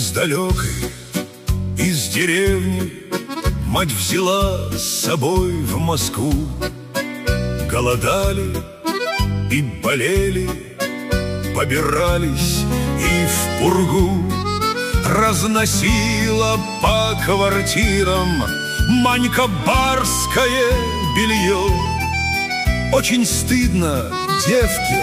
Из далекой, из деревни мать взяла с собой в Москву. Голодали и болели, побирались и в пургу. Разносила по квартирам Манька барское белье. Очень стыдно девке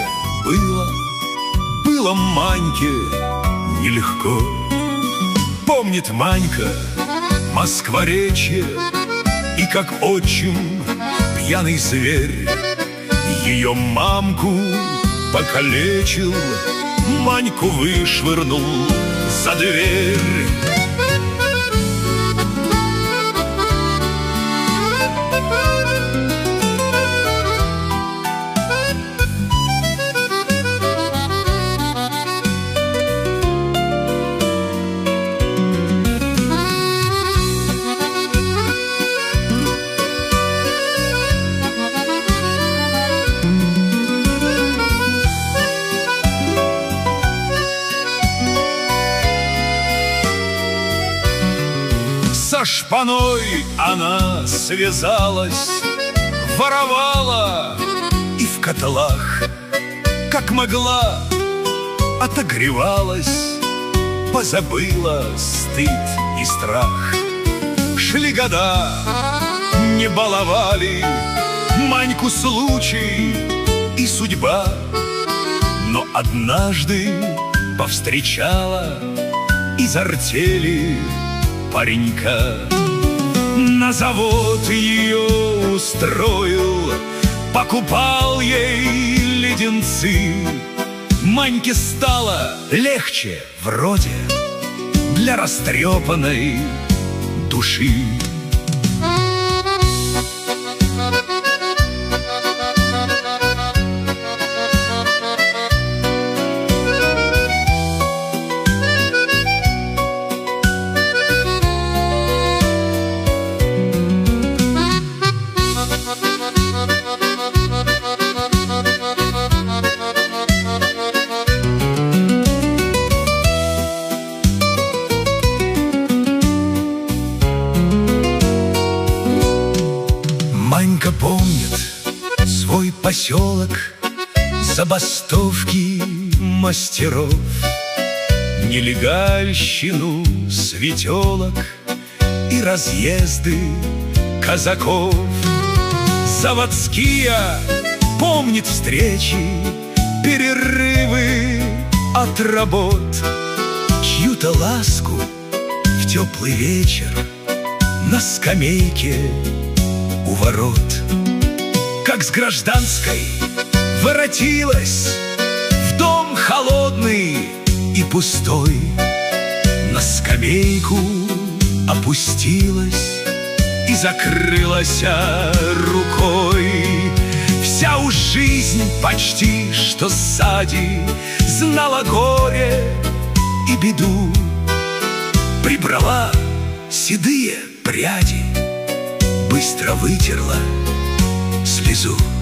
было Маньке нелегко. Помнит Манька Москворечье, и как отчим пьяный зверь ее мамку покалечил, Маньку вышвырнул за дверь. Со шпаной она связалась, воровала и в котлах, как могла, отогревалась, позабыла стыд и страх. Шли года, не баловали Маньку случай и судьба, но однажды повстречала из артели паренька. На завод ее устроил, покупал ей леденцы. Маньке стало легче вроде для растрепанной души. Манька помнит свой поселок, забастовки мастеров, нелегальщину светелок и разъезды казаков. Заводские помнит встречи, перерывы от работ, чью-то ласку в теплый вечер на скамейке у ворот. Как с гражданской воротилась в дом холодный и пустой, на скамейку опустилась и закрылась рукой. Вся уж жизнь почти что сзади знала горе и беду, прибрала седые пряди, быстро вытерла слезу.